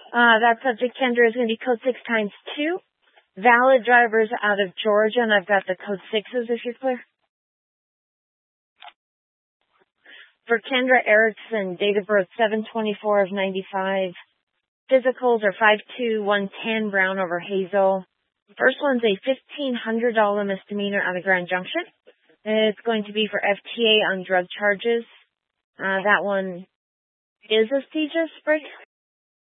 That subject Kendra is going to be code 6 times 2. Valid drivers out of Georgia, and I've got the code 6s if you're clear. For Kendra Erickson, date of birth 7/24 of 95. Physicals are 5'2", 110, brown over hazel. First one's a $1,500 misdemeanor out of Grand Junction. It's going to be for FTA on drug charges. That one is a CJIS break.